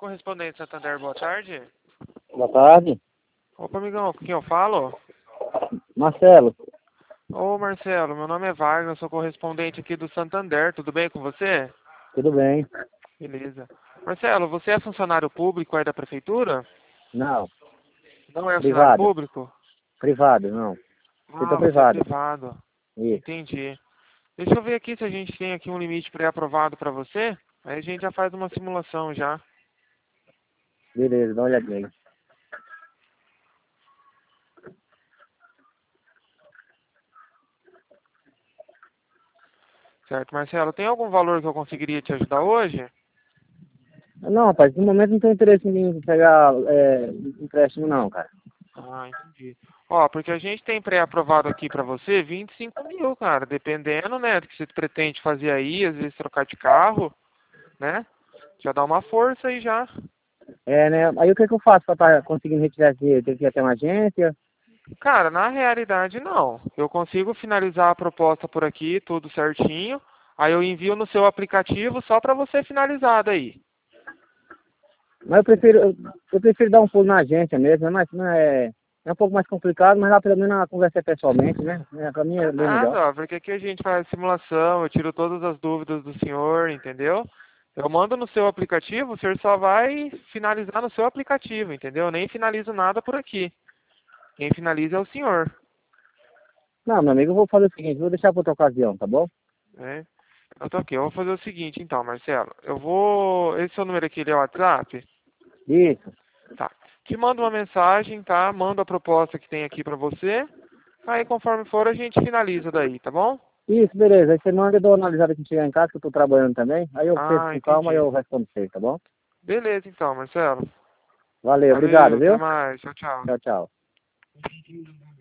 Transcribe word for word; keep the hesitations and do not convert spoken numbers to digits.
Correspondente Santander, boa tarde. Boa tarde. Opa, amigão, com quem eu falo? Marcelo. Ô, Marcelo, meu nome é Wagner, sou correspondente aqui do Santander, tudo bem com você? Tudo bem? Beleza. Marcelo, você é funcionário público aí da prefeitura? Não. Não é funcionário Privado. público? Privado, não. Ah, Setor você é privado. privado. Isso. Entendi. Deixa eu ver aqui se a gente tem aqui um limite pré-aprovado para você. Aí a gente já faz uma simulação já. Beleza, dá uma olhadinha aí. Certo, Marcelo, tem algum valor que eu conseguiria te ajudar hoje? Não, rapaz, no momento não tenho interesse em pegar é, empréstimo não, cara. Ah, entendi. Ó, porque a gente tem pré-aprovado aqui pra você vinte e cinco mil, cara, dependendo, né, do que você pretende fazer aí, às vezes trocar de carro, né? Já dá uma força aí já. É, né? Aí o que que eu faço pra estar conseguindo retirar esse dinheiro? Tem que ir até uma agência? Cara, na realidade não. Eu consigo finalizar a proposta por aqui, tudo certinho. Aí eu envio no seu aplicativo só pra você finalizar daí. Mas eu prefiro, eu, eu prefiro dar um pulo na agência mesmo, é mais, não é, é um pouco mais complicado, mas lá pelo menos a conversa é pessoalmente, né? É, pra mim é É bem melhor. nada, ó, porque aqui a gente faz simulação, eu tiro todas as dúvidas do senhor, entendeu? Eu mando no seu aplicativo, o senhor só vai finalizar no seu aplicativo, entendeu? Eu nem finalizo nada por aqui. Quem finaliza é o senhor, Não, meu amigo, eu vou fazer o seguinte, vou deixar pra outra ocasião, tá bom? né? Eu tô aqui, eu vou fazer o seguinte então, Marcelo. Eu vou. Esse seu número aqui ele é o WhatsApp? Isso. Tá. Te mando uma mensagem, tá? Mando a proposta que tem aqui pra você. Aí conforme for a gente finaliza daí, tá bom? Isso, beleza. Aí você manda, eu dou uma analisada quando chegar em casa, que eu tô trabalhando também. Aí eu penso Ah, com calma e entendi. eu respondo pra você, tá bom? Beleza então, Marcelo. Valeu, obrigado, Valeu, até viu? mais. Tchau, tchau. Tchau, tchau.